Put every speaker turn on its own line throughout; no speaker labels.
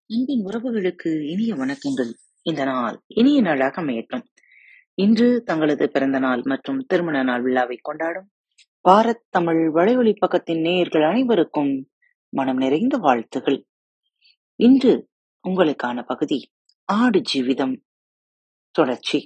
அன்பின் உறவுகளுக்கு இனிய வணக்கங்கள். இந்த நாள் இனிய நாளாக அமையட்டும். இன்று தங்களது பிறந்த நாள் மற்றும் திருமண நாள் விழாவை கொண்டாடும் பாரத் தமிழ் வலையொலி பக்கத்தின் நேயர்கள் அனைவருக்கும் மனம் நிறைந்த வாழ்த்துகள். இன்று உங்களுக்கான பகுதி ஆடு ஜீவிதம் தொடர்ச்சி.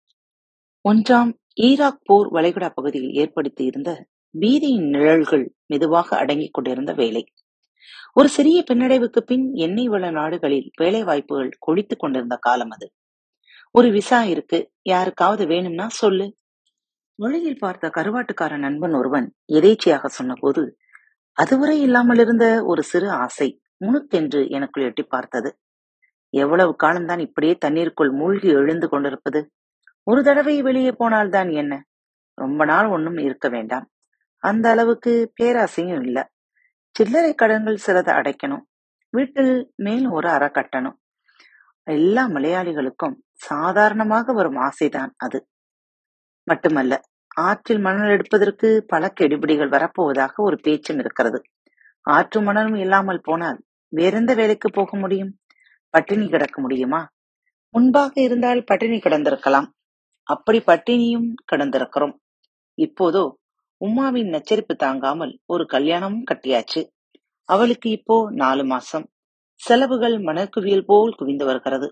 ஒன்றாம் ஈராக் போர் வளைகுடா பகுதியில் ஏற்படுத்தியிருந்த பீதியின் நிழல்கள் மெதுவாக அடங்கிக் கொண்டிருந்த வேளை. ஒரு சிறிய பின்னடைவுக்கு பின் எண்ணெய் வள நாடுகளில் வேலை வாய்ப்புகள் கொழித்துக் கொண்டிருந்த காலம் அது. ஒரு விசா இருக்கு, யாருக்காவது வேணும்னா சொல்லு. வழியில் பார்த்த கருவாட்டுக்கார நண்பன் ஒருவன் எதேச்சையாக சொன்னபோது அதுவரை இல்லாமல் இருந்த ஒரு சிறு ஆசை முணுக்கென்று எனக்குள் எட்டி பார்த்தது. எவ்வளவு காலம்தான் இப்படியே தண்ணீருக்குள் மூழ்கி எழுந்து கொண்டிருப்பது? ஒரு தடவை வெளியே போனால்தான் என்ன? ரொம்ப நாள் ஒன்னும் இருக்க வேண்டாம். அந்த அளவுக்கு பேராசையும் இல்ல. சில்லறை கடன்கள் சிலதை அடைக்கணும், வீட்டில் மேலும் ஒரு அறை கட்டணும். எல்லா மலையாளிகளுக்கும் சாதாரணமாக வரும் ஆசைதான் அது. மட்டுமல்ல, ஆற்றில் மணல் எடுப்பதற்கு பல கெடுபிடிகள் வரப்போவதாக ஒரு பேச்சும் இருக்கிறது. ஆற்று மணலும் இல்லாமல் போனால் வேறெந்த வேலைக்கு போக முடியும்? பட்டினி கிடக்க முடியுமா? முன்பாக இருந்தால் பட்டினி கிடந்திருக்கலாம். அப்படி பட்டினியும் கிடந்திருக்கிறோம். இப்போதோ உமாவின் நச்சரிப்பு தாங்காமல் ஒரு கல்யாணமும் கட்டியாச்சு. அவளுக்கு இப்போ 4 மாசம். செலவுகள் மணற்குவியல் போல் குவிந்து வருகிறது.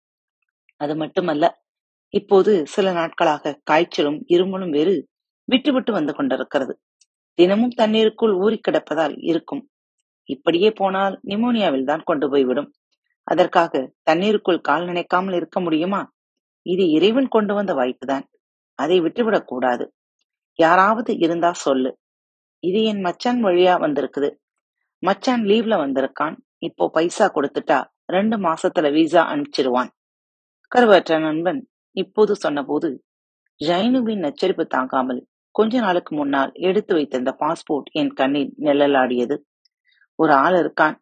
அது மட்டுமல்ல, இப்போது சில நாட்களாக காய்ச்சலும் இருமலும் வேறு விட்டு விட்டு வந்து கொண்டிருக்கிறது. தினமும் தண்ணீருக்குள் ஊறி கிடப்பதால் இருக்கும். இப்படியே போனால் நிமோனியாவில் தான் கொண்டு போய்விடும். அதற்காக தண்ணீருக்குள் கால் நினைக்காமல் இருக்க முடியுமா? இது இறைவன் கொண்டு வந்த வாய்ப்புதான். அதை விட்டுவிடக் கூடாது. யாராவது இருந்தா சொல்லு. இது என் மச்சான் வழியா வந்திருக்குது. மச்சான் லீவ்ல வந்திருக்கான். இப்போ பைசா கொடுத்துட்டா 2 மாசத்துல வீசா அனுப்பிச்சிருவான். கருவாற்ற நண்பன் இப்போது சொன்னபோது ஜைனுவின் நச்சரிப்பு தாங்காமல் கொஞ்ச நாளுக்கு முன்னால் எடுத்து வைத்திருந்த பாஸ்போர்ட் என் கண்ணில் நிழலாடியது. ஒரு ஆள் இருக்கான்,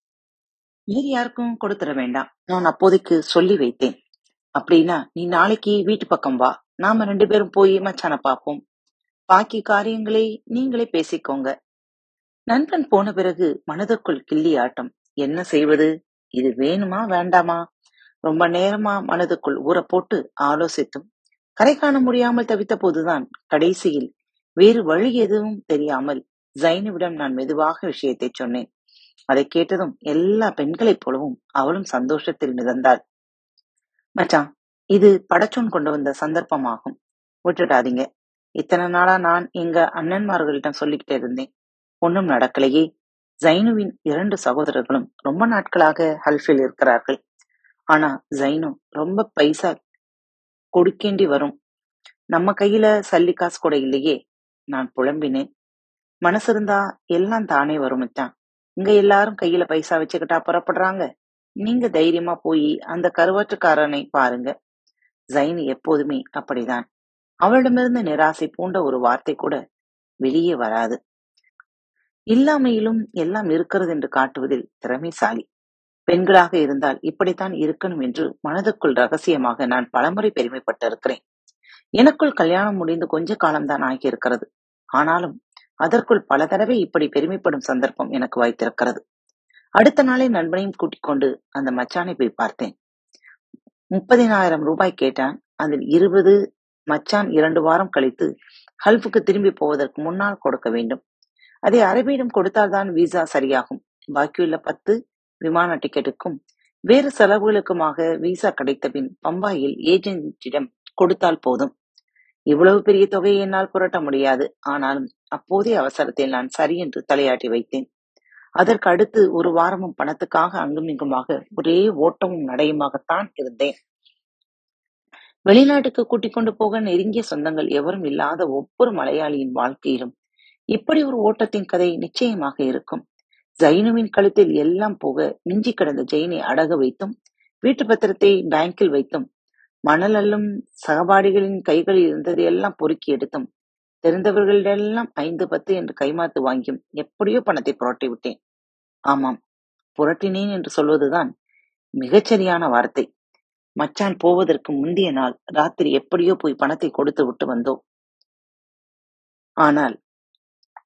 வேறு யாருக்கும் கொடுத்துட வேண்டாம், நான் அப்போதைக்கு சொல்லி வைத்தேன். அப்படின்னா நீ நாளைக்கு வீட்டு பக்கம் வா, நாம 2 பேரும் போய் மச்சான பார்ப்போம். பாக்கி காரியங்களை நீங்களே பேசிக்கோங்க. நண்பன் போன பிறகு மனதுக்குள் கிள்ளி ஆட்டம். என்ன செய்வது? இது வேணுமா வேண்டாமா? ரொம்ப நேரமா மனதுக்குள் ஊற போட்டு ஆலோசித்தும் கரை காண முடியாமல் தவித்த போதுதான் கடைசியில் வேறு வழி எதுவும் தெரியாமல் ஜைனுவிடம் நான் மெதுவாக விஷயத்தை சொன்னேன். அதை கேட்டதும் எல்லா பெண்களைப் போலவும் அவளும் சந்தோஷத்தில் மிதந்தாள். மச்சான், இது படச்சோன் கொண்டு வந்த சந்தர்ப்பமாகும், விட்டுடாதீங்க. இத்தனை நாளா நான் எங்க அண்ணன்மார்களிடம் சொல்லிக்கிட்டே இருந்தேன், ஒன்னும் நடக்கலையே. ஜைனுவின் 2 சகோதரர்களும் ரொம்ப நாட்களாக ஹல்ஃபில் இருக்கிறார்கள். ஆனா ஜைனு ரொம்ப பைசா கொடுக்கேண்டி வரும். நம்ம கையில சல்லி காசு கூட இல்லையே. நான் புலம்பினேன். மனசு இருந்தா எல்லாம் தானே வரும் மச்சான். இங்க எல்லாரும் கையில பைசா வச்சுக்கிட்டா புறப்படுறாங்க. நீங்க தைரியமா போய் அந்த கருவாற்றுக்காரனை பாருங்க. ஜைனு எப்போதுமே அப்படிதான். அவளிடமிருந்து நிராசை பூண்ட ஒரு வார்த்தை கூட வெளியே வராது. இல்லாமையிலும் எல்லாம் இருக்கிறது என்று காட்டுவதில் திறமைசாலி. பெண்களாக இருந்தால் இப்படித்தான் இருக்கணும் என்று மனதுக்குள் ரகசியமாக நான் பலமுறை பெருமைப்பட்டிருக்கிறேன். எனக்குள் கல்யாணம் முடிந்து கொஞ்ச காலம்தான் ஆகியிருக்கிறது. ஆனாலும் அதற்குள் பல தடவை இப்படி பெருமைப்படும் சந்தர்ப்பம் எனக்கு வாய்த்திருக்கிறது. அடுத்த நாளே நண்பனையும் கூட்டிக் கொண்டு அந்த மச்சானை போய் பார்த்தேன். 30,000 ரூபாய் கேட்டான். அதில் 20 மச்சான் 2 வாரம் கழித்து ஹல்ஃபுக்கு திரும்பி போவதற்கு முன்னால் கொடுக்க வேண்டும். அதை அரபியிடம் கொடுத்தால்தான் வீசா சரியாகும். பாக்கியுள்ள 10 விமான டிக்கெட்டுக்கும் வேறு செலவுகளுக்குமாக வீசா கிடைத்த பின் பம்பாயில் ஏஜென்ட்டிடம் கொடுத்தால் போதும். இவ்வளவு பெரிய தொகையை என்னால் புரட்ட முடியாது. ஆனாலும் அப்போதைய அவசரத்தில் நான் சரி என்று தலையாட்டி வைத்தேன். அதற்கு அடுத்து ஒரு வாரமும் பணத்துக்காக அங்கும் இங்குமாக ஒரே ஓட்டமும் நடையுமாகத்தான் இருந்தேன். வெளிநாட்டுக்கு கூட்டிக் கொண்டு போக நெருங்கிய சொந்தங்கள் எவரும் இல்லாத ஒவ்வொரு மலையாளியின் வாழ்க்கையிலும் இப்படி ஒரு ஓட்டத்தின் கதை நிச்சயமாக இருக்கும். ஜைனுவின் கழுத்தில் எல்லாம் போக மிஞ்சி கிடந்த ஜெயினை அடகு வைத்தும் வீட்டு பத்திரத்தை பேங்கில் வைத்தும் மணல் அள்ளும் சகபாடிகளின் கைகளில் இருந்ததை எல்லாம் பொறுக்கி எடுத்தும் தெரிந்தவர்களிடெல்லாம் 5, 10 என்று கைமாத்து வாங்கியும் எப்படியோ பணத்தை புரட்டி விட்டேன். ஆமாம், புரட்டினேன் என்று சொல்வதுதான் மிகச்சரியான வார்த்தை. மச்சான் போவதற்கு முந்தைய நாள் ராத்திரி எப்படியோ போய் பணத்தை கொடுத்து விட்டு வந்தோம். ஆனால்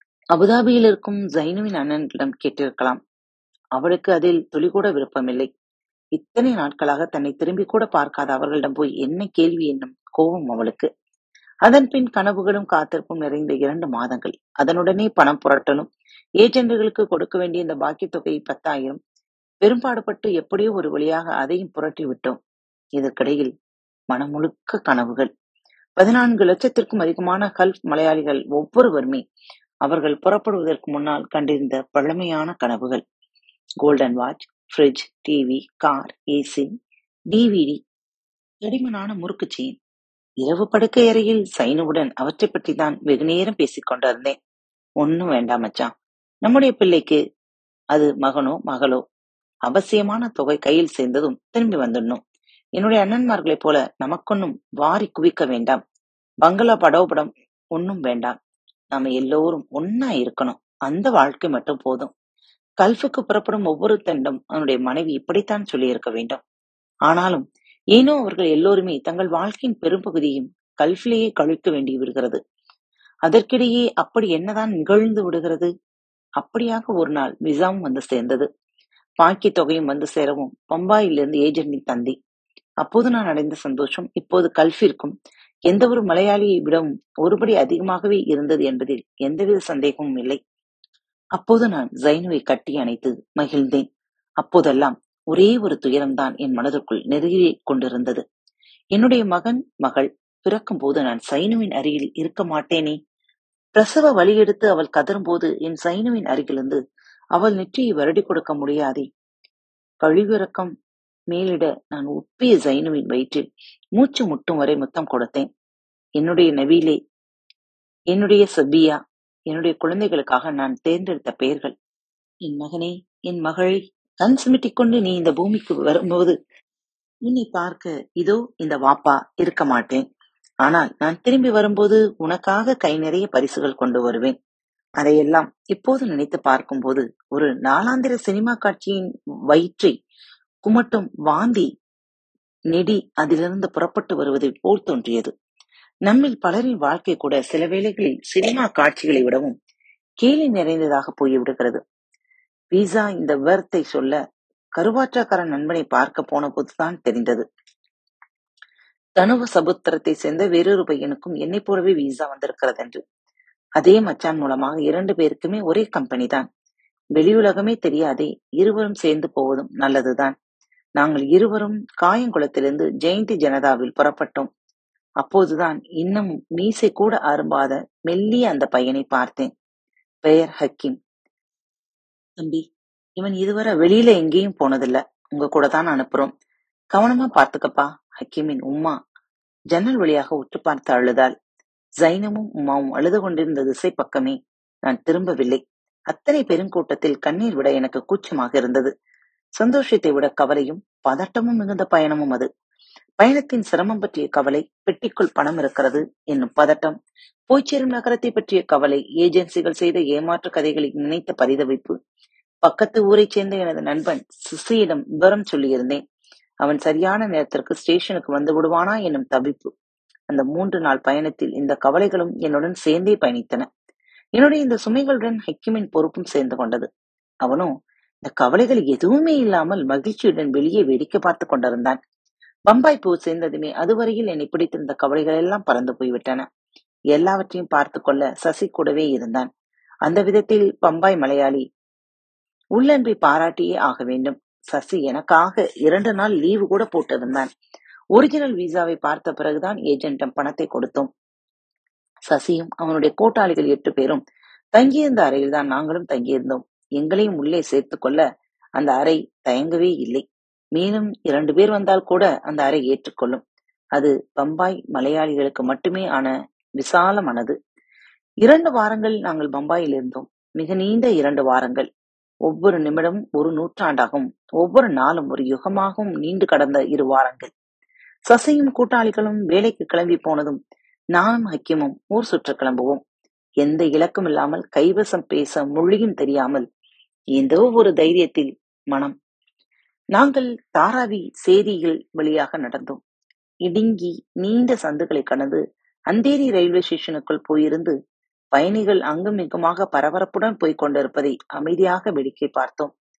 அபுதாபியில் இருக்கும் ஜைனுவின் அண்ணனிடம் கேட்டிருக்கலாம். அவளுக்கு அதில் துளிகூட விருப்பமில்லை. இத்தனை நாட்களாக தன்னை திரும்பி கூட பார்க்காத அவர்களிடம் போய் என்ன கேள்வி என்னும் கோபம் அவளுக்கு. அதன் பின் கனவுகளும் காத்திருப்பும் நிறைந்த 2 மாதங்கள். அதனுடனே பணம் புரட்டலும், ஏஜென்டுகளுக்கு கொடுக்க வேண்டிய இந்த பாக்கி தொகை 10,000 பெரும்பாடுபட்டு எப்படியோ ஒரு வழியாக அதையும் புரட்டி விட்டோம். இதற்கிடையில் மனம் முழுக்க கனவுகள். 14 லட்சத்திற்கும் அதிகமான கல்ஃப் மலையாளிகள் ஒவ்வொருவருமே அவர்கள் புறப்படுவதற்கு முன்னால் கண்டிருந்த பழமையான கனவுகள். Golden watch, fridge, TV, car, AC, DVD, தடிமனான முறுக்கு செயின். இரவு படுக்கை அறையில் சைனுவுடன் அவற்றை பற்றி தான் வெகு நேரம் பேசிக் கொண்டிருந்தேன். ஒன்னும் வேண்டாம் மச்சான், நம்முடைய பிள்ளைக்கு அது மகனோ மகளோ அவசியமான தொகை கையில் சேர்ந்ததும் திரும்பி வந்துடணும். என்னுடைய அண்ணன்மார்களைப் போல நமக்கொன்னும் வாரி குவிக்க வேண்டாம். பங்களா படோபடம் ஒன்னும் வேண்டாம். நாம எல்லோரும் ஒன்னா இருக்கணும். அந்த வாழ்க்கை மட்டும் போதும். கல்ஃபுக்கு புறப்படும் ஒவ்வொரு தண்டம் அவனுடைய மனைவி இப்படித்தான் சொல்லியிருக்க வேண்டும். ஆனாலும் ஏனோ அவர்கள் எல்லோருமே தங்கள் வாழ்க்கையின் பெரும்பகுதியும் கல்ஃபிலேயே கழிக்க வேண்டி விடுகிறது. அதற்கிடையே அப்படி என்னதான் நிகழ்ந்து விடுகிறது? அப்படியாக ஒரு நாள் விசாவும் வந்து சேர்ந்தது. பாக்கி தொகையும் வந்து சேரவும் பம்பாயிலிருந்து ஏஜென்டின் தந்தி. அப்போது நான் அடைந்த சந்தோஷம் இப்போது கல்ஃபிற்கும் எந்த ஒரு மலையாளியை விடவும் ஒருபடி அதிகமாகவே இருந்தது என்பதில் எந்தவித சந்தேகமும் இல்லை. அப்போது நான் ஜைனுவை கட்டி அணைத்து மகிழ்ந்தேன். அப்போதெல்லாம் ஒரே ஒரு துயரம்தான் என் மனதிற்குள் நெருங்கிக் கொண்டிருந்தது. என்னுடைய மகன் மகள் பிறக்கும் போது நான் சைனுவின் அருகில் இருக்க மாட்டேனே. பிரசவ வலி எடுத்து அவள் கதறும் போது என் சைனுவின் அருகிலிருந்து அவள் நெற்றியை வருடி கொடுக்க முடியாதே. கழிவிறக்கம் மேலிட நான் உப்பிய சைனுவின் வயிற்றில் மூச்சு முட்டும் வரை முத்தம் கொடுத்தேன். என்னுடைய நவீலே, என்னுடைய சபியா, என்னுடைய குழந்தைகளுக்காக நான் தேர்ந்தெடுத்த பெயர்கள். என் மகனே, என் மகளை கண் சிமிட்டிக் கொண்டு நீ இந்த பூமிக்கு வரும்போது உன்னை பார்க்க இதோ இந்த வாப்பா இருக்க மாட்டேன். ஆனால் நான் திரும்பி வரும்போது உனக்காக கை நிறைய பரிசுகள் கொண்டு வருவேன். அதையெல்லாம் இப்போது நினைத்து பார்க்கும்போது ஒரு நாளாந்திர சினிமா காட்சியின் வயிற்றை குமட்டும் வாந்தி நெடி அதிலிருந்து புறப்பட்டு வருவதை போல் தோன்றியது. நம்மில் பலரின் வாழ்க்கை கூட சில வேளைகளில் சினிமா காட்சிகளை விடவும் கேலி நிறைந்ததாக போய்விடுகிறது. வீசா இந்த விவரத்தை சொல்ல கருவாற்றாக்காரன் நண்பனை பார்க்க போன போதுதான் தெரிந்தது. தனுவ சமுத்திரத்தை சேர்ந்த வேறொரு பையனுக்கும் என்னை போலவே வீசா வந்திருக்கிறது என்று. அதே மச்சான் மூலமாக 2 பேருக்குமே ஒரே கம்பெனி தான். வெளியுலகமே தெரியாதே இருவரும் சேர்ந்து போவதும் நல்லதுதான். நாங்கள் இருவரும் காயங்குளத்திலிருந்து ஜெயந்தி ஜனதாவில் புறப்பட்டோம். அப்போதுதான் இன்னும் மீசை கூட அரும்பாத மெல்லிய அந்த பையனை பார்த்தேன். பெயர் ஹக்கீம். தம்பி, இவன் இதுவரை வெளியில எங்கேயும் போனதில்ல. உங்க கூட தான் அனுப்புறோம். கவனமா பார்த்துக்கப்பா. ஹக்கீமின் உம்மா ஜன்னல் வழியாக உற்று பார்த்து அழுதாள். ஜைனமும் உமாவும் அழுது கொண்டிருந்த திசை பக்கமே நான் திரும்பவில்லை. அத்தனை பெருங்கூட்டத்தில் கண்ணீர் விட எனக்கு கூச்சமாக இருந்தது. சந்தோஷத்தை விட கவலையும் பதட்டமும் மிகுந்த பயணமும் அது. பயணத்தின் சிரமம் பற்றிய கவலை, பெட்டிக்குள் பணம் இருக்கிறது என்னும் பதட்டம், போய்ச்சேரும் நகரத்தை பற்றிய கவலை, ஏஜென்சிகள் செய்த ஏமாற்று கதைகளை நினைத்த பரிதவிப்பு. பக்கத்து ஊரைச் சேர்ந்த எனது நண்பன் சிசியிடம் விவரம் சொல்லியிருந்தேன். அவன் சரியான நேரத்திற்கு ஸ்டேஷனுக்கு வந்து விடுவானா என்னும் தவிப்பு. அந்த 3 நாள் பயணத்தில் இந்த கவலைகளும் என்னுடன் சேர்ந்தே பயணித்தன. என்னுடைய இந்த சுமைகளுடன் ஹக்கீமின் பொறுப்பும் சேர்ந்து கொண்டது. அவனோ இந்த கவலைகள் எதுவுமே இல்லாமல் மகிழ்ச்சியுடன் வெளியே வேடிக்கை பார்த்து கொண்டிருந்தான். பம்பாய் போய் சேர்ந்ததுமே அதுவரையில் என்னை பிடித்திருந்த கவலைகள் எல்லாம் பறந்து போய்விட்டன. எல்லாவற்றையும் பார்த்து கொள்ள சசி கூடவே இருந்தான். அந்த விதத்தில் பம்பாய் மலையாளி உள்ளன்பை பாராட்டியே ஆக வேண்டும். சசி எனக்காக 2 நாள் லீவு கூட போட்டிருந்தான். ஒரிஜினல் வீசாவை பார்த்த பிறகுதான் ஏஜென்டம் பணத்தை கொடுத்தோம். சசியும் அவனுடைய கூட்டாளிகள் 8 பேரும் தங்கியிருந்த அறையில் தான் நாங்களும் தங்கியிருந்தோம். எங்களையும் உள்ளே சேர்த்து கொள்ள அந்த அறை தயங்கவே இல்லை. மேலும் 2 பேர் வந்தால் கூட அந்த அறை ஏற்றுக்கொள்ளும். அது பம்பாய் மலையாளிகளுக்கு மட்டுமே ஆன விசாலமானது. 2 வாரங்கள் நாங்கள் பம்பாயில் இருந்தோம். மிக நீண்ட 2 வாரங்கள். ஒவ்வொரு நிமிடமும் ஒரு நூற்றாண்டாகவும் ஒவ்வொரு நாளும் ஒரு யுகமாகவும் நீண்டு கடந்த 2 வாரங்கள். சசியும் கூட்டாளிகளும் வேலைக்கு கிளம்பி போனதும் நானும் ஹக்கீமும் ஊர் சுற்ற கிளம்புவோம். எந்த இலக்கும் இல்லாமல், கைவசம் பேச மொழியும் தெரியாமல், ஏதோ ஒரு தைரியத்தில் மனம். நாங்கள் தாராவி சேரிகள் வழியாக நடந்தோம். இடுங்கி நீண்ட சந்துகளை கடந்து அந்தேரி ரயில்வே ஸ்டேஷனுக்குள் போயிருந்து பயணிகள் அங்கும் இங்குமாக பரபரப்புடன் போய்க் கொண்டிருப்பதை அமைதியாக வேடிக்கை பார்த்தோம்.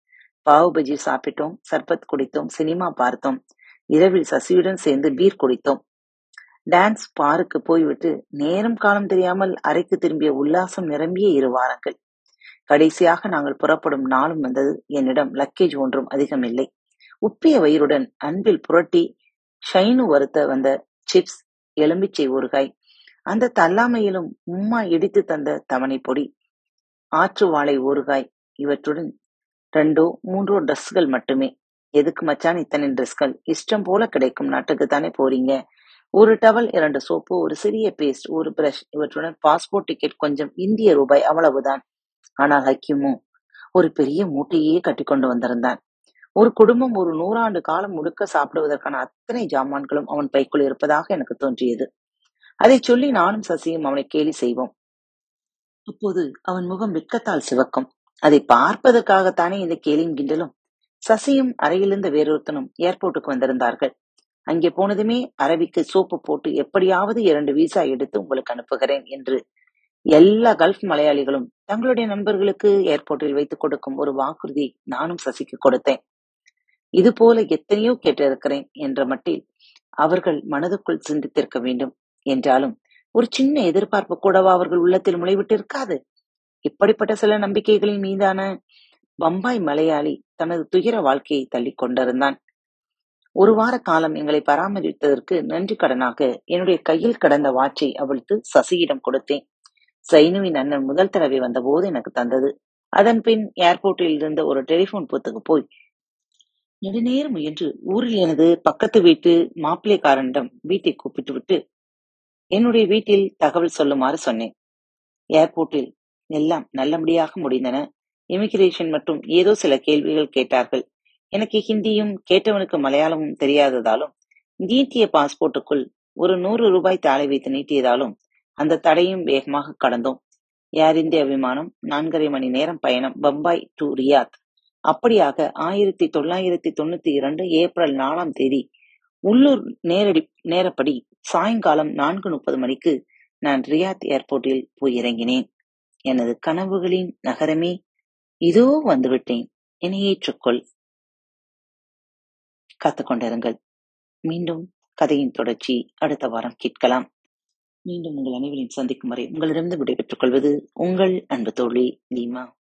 பாவ் பஜ்ஜி சாப்பிட்டோம், சர்பத் குடித்தோம், சினிமா பார்த்தோம், இரவில் சசியுடன் சேர்ந்து பீர் குடித்தோம். டான்ஸ் பாருக்கு போய்விட்டு நேரம் காலம் தெரியாமல் அறைக்கு திரும்பிய உல்லாசம் நிரம்பிய 2 வாரங்கள். கடைசியாக நாங்கள் புறப்படும் நாளும் வந்தது. என்னிடம் லக்கேஜ் ஒன்றும் அதிகமில்லை. உப்பிய வயிறுடன் அன்பில் புரட்டி ஷைனு வறுத்த வந்த சிப்ஸ், எலும்பிச்சை ஊறுகாய், அந்த தள்ளாமையிலும் உம்மா இடித்து தந்த தவணை பொடி, ஆற்று வாழை ஊறுகாய், இவற்றுடன் 2 3 ட்ரெஸ்கள் மட்டுமே. எதுக்கு மச்சான் இத்தனை ட்ரெஸ்கள்? இஷ்டம் போல கிடைக்கும் நாட்டுக்குத்தானே போறீங்க. ஒரு டவல், 2 சோப்பு, ஒரு சிறிய பேஸ்ட், ஒரு பிரஷ், இவற்றுடன் பாஸ்போர்ட் டிக்கெட், கொஞ்சம் இந்திய ரூபாய், அவ்வளவுதான். ஆனால் ஹக்கீமோ ஒரு பெரிய மூட்டையே கட்டிக்கொண்டு வந்திருந்தான். ஒரு குடும்பம் ஒரு 100 ஆண்டு காலம் முழுக்க சாப்பிடுவதற்கான அத்தனை ஜாமான்களும் அவன் பைக்குள் இருப்பதாக எனக்கு தோன்றியது. அதை சொல்லி நானும் சசியும் அவனை கேலி செய்வோம். அப்போது அவன் முகம் வெட்கத்தால் சிவக்கும். அதை பார்ப்பதற்காகத்தானே இந்த கேலியும் கிண்டலும். சசியும் அறையிலிருந்த வேறொருத்தனும் ஏர்போர்ட்டுக்கு வந்திருந்தார்கள். அங்கே போனதுமே அரபிக்கு சோப்பு போட்டு எப்படியாவது 2 விசா எடுத்து உங்களுக்கு அனுப்புகிறேன் என்று எல்லா கல்ஃப் மலையாளிகளும் தங்களுடைய நண்பர்களுக்கு ஏர்போர்ட்டில் வைத்துக் கொடுக்கும் ஒரு வாக்குறுதி நானும் சசிக்கு கொடுத்தேன். இது போல எத்தனையோ கேட்டிருக்கிறேன் என்ற மட்டில் அவர்கள் மனதுக்குள் சிந்தித்திருக்க வேண்டும். என்றாலும் ஒரு சின்ன எதிர்பார்ப்பு கூடவா அவர்கள் உள்ளத்தில் முளைவிட்டு இருக்காது? இப்படிப்பட்ட சில நம்பிக்கைகளின் மீதான பம்பாய் மலையாளி தனது துயர வாழ்க்கையை தள்ளிக் கொண்டிருந்தான். 1 வார காலம் எங்களை பராமரித்ததற்கு நன்றி கடனாக என்னுடைய கையில் கிடந்த வாட்சை அவிழ்த்து சசியிடம் கொடுத்தேன். சைனுவின் அண்ணன் முதல் தடவை வந்தபோது எனக்கு தந்தது. அதன் பின் ஏர்போர்ட்டில் இருந்த ஒரு டெலிபோன் பூத்துக்கு போய் நெடுநேரம் முயன்று ஊரில் எனது பக்கத்து வீட்டு மாப்பிள்ளைக்காரனிடம் வீட்டை கூப்பிட்டு விட்டு என்னுடைய வீட்டில் தகவல் சொல்லுமாறு சொன்னேன். ஏர்போர்ட்டில் எல்லாம் நல்லபடியாக முடிந்தன. இமிகிரேஷன் மற்றும் ஏதோ சில கேள்விகள் கேட்டார்கள். எனக்கு ஹிந்தியும் கேட்டவனுக்கு மலையாளமும் தெரியாததாலும் நீட்டிய பாஸ்போர்ட்டுக்குள் ஒரு 100 ரூபாய் தாளை வைத்து நீட்டியதாலும் அந்த தடையும் வேகமாக கடந்தோம். ஏர் இந்தியா விமானம் 4.5 மணி நேரம் பயணம் பம்பாய் டு ரியாத். அப்படியாக 1992 ஏப்ரல் 4ஆம் தேதி உள்ளூர் நேரப்படி சாயங்காலம் 4:30 மணிக்கு நான் ரியாத் ஏர்போர்ட்டில் போய் இறங்கினேன். எனது கனவுகளின் நகரமே, இதோ வந்துவிட்டேன், என்னை ஏற்றுக்கொள். காத்துக்கொண்டிருங்கள். மீண்டும் கதையின் தொடர்ச்சி அடுத்த வாரம் கேட்கலாம். மீண்டும் உங்கள் அனைவரையும் சந்திக்கும் வரை உங்களிடமிருந்து விடைபெற்றுக் கொள்வது உங்கள் அன்பு தோழி லீமா.